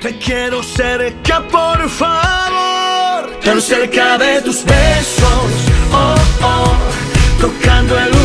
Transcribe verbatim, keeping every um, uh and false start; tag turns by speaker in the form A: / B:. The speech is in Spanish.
A: Te quiero cerca, por favor, tan cerca de tus besos, oh, oh, tocando el